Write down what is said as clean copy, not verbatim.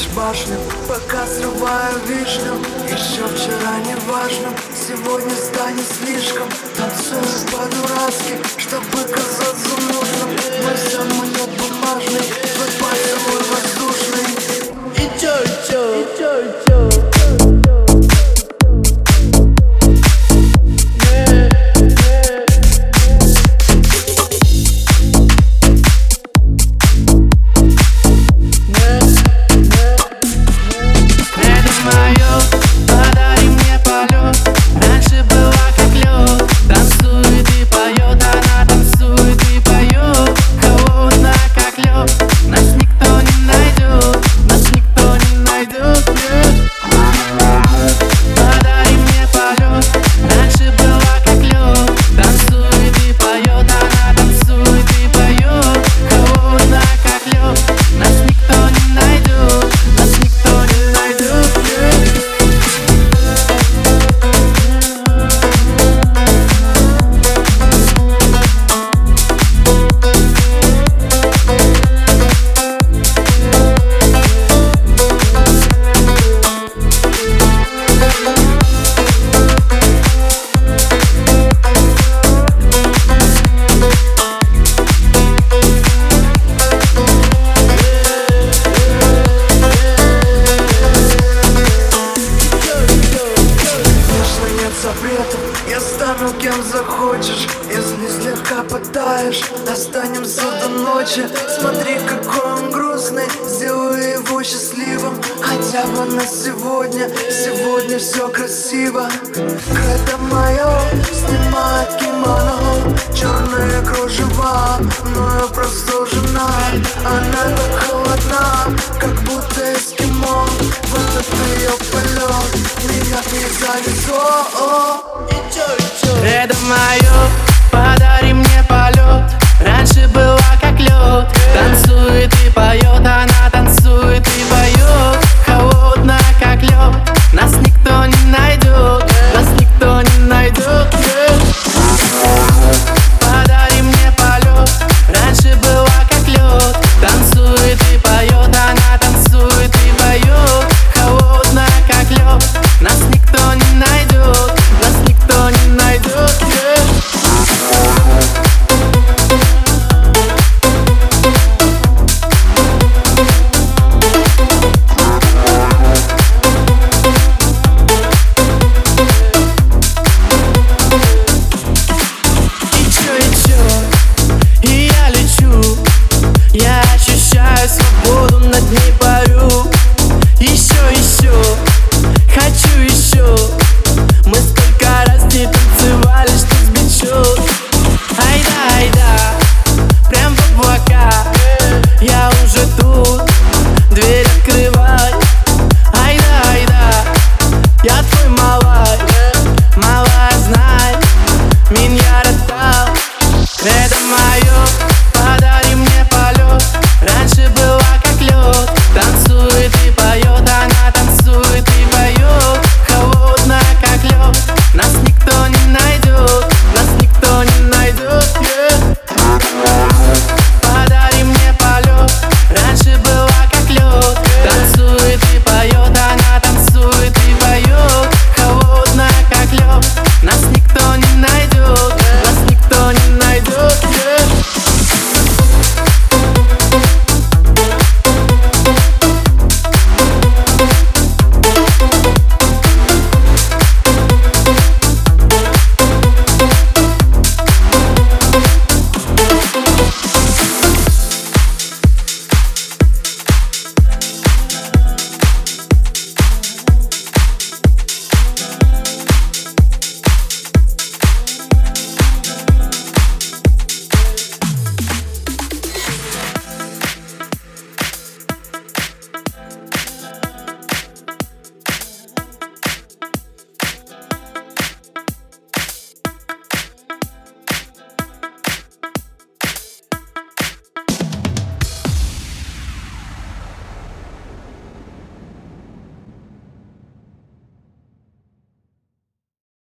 башню, пока срываю вишню. Еще вчера не важно, сегодня станет слишком. Танцую по-дурацки, чтобы казаться нужным. Мой самолет бумажный, твой поцелуй воздушный. И чё, и чё, и чё, и чё. Я стану кем захочешь, если слегка потаешь. Останемся до ночи, смотри, какой он грустный. Сделай его счастливым, хотя бы на сегодня. Сегодня все красиво. Кредо мое снимает кимоно, черные кружева, но я просто жена. Она так холодна, как будто эскимо. В этот ее полет меня не занесло. Кредо мое, подари мне полет. Раньше была как лед. Танцует и поет, она танцует и поет. Холодная как лед, нас никто не найдет. Нас никто не найдет. Подари мне полет. Раньше была как лед. Танцует и поет, она танцует и поет. Холодная как лед, нас никто не найдет. Нас никто не найдет. Я ощущаю свободу, над ней парю. Еще, хочу еще. Мы столько раз не танцевали, что сбечет. Айда, прям в облака. Я уже тут.